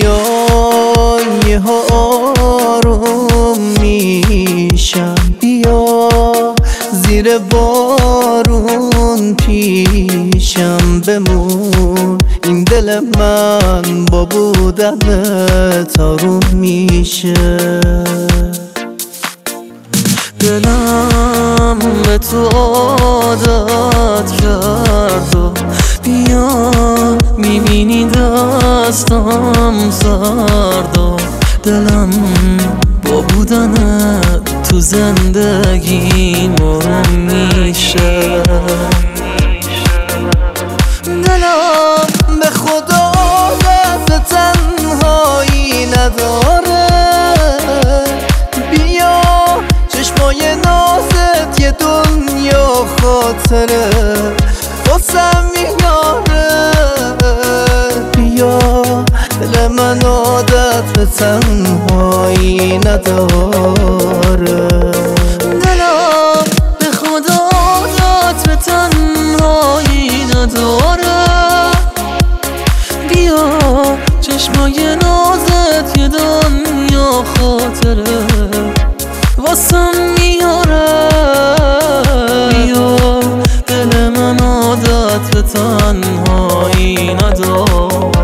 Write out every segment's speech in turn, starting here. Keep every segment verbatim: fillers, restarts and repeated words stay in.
یه آروم میشم، بیا زیر بارون پیشم بمون. این دل من با بودنت آروم میشه. دلم به تو عادت کرد و بیا میبینی دستم سرد و دلم با بودنت تو زندگی مرم میشه. دلم به خدا عادت تنهایی نداره، بیا چشمای نازت یه دنیا خاطره واسم میاره. بیا دل من عادت به تنهایی نداره. دلم به خدا عادت به تنهایی نداره، بیا چشمای نازت یه دنیا خاطره واسم میاره. بیا دل من عادت به تنهایی نداره.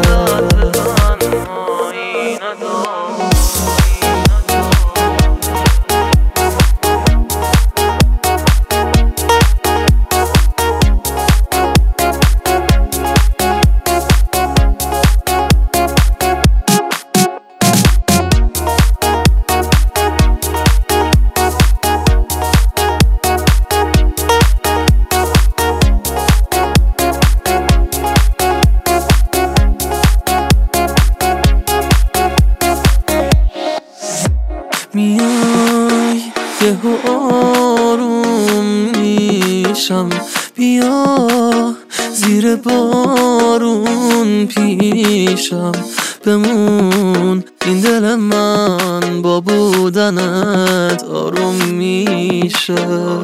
میای یه آروم میشم، بیا زیر بارون پیشم بمون. این دل من با بودنت آروم میشه.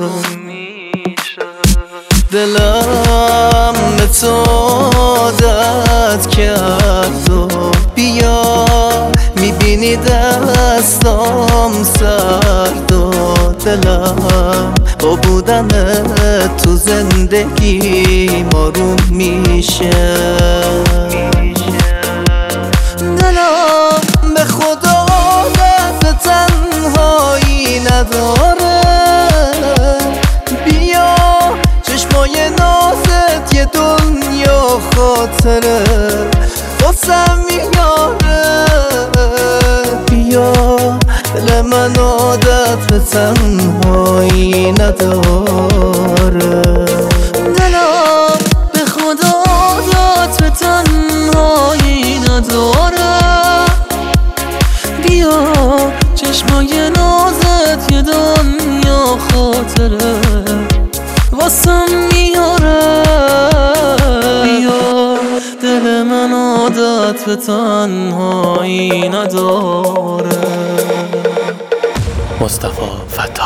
دلم به تو عادت کرد و بیا میبینی دستام سرد و دلم با بودنت تو زندگی آروم میشه. دلم به خدا عادت به تنهایی نداره، بیا چشمای نازت یه دنیا خاطره واسم میاره. بیا دل من عادت به تنهایی نداره. دلم به خدا عادت به تنهایی نداره، بیا چشمای نازت یه دنیا خاطره واسم میاره. بیا دل من عادت به تنهایی نداره. مصطفی فتاح.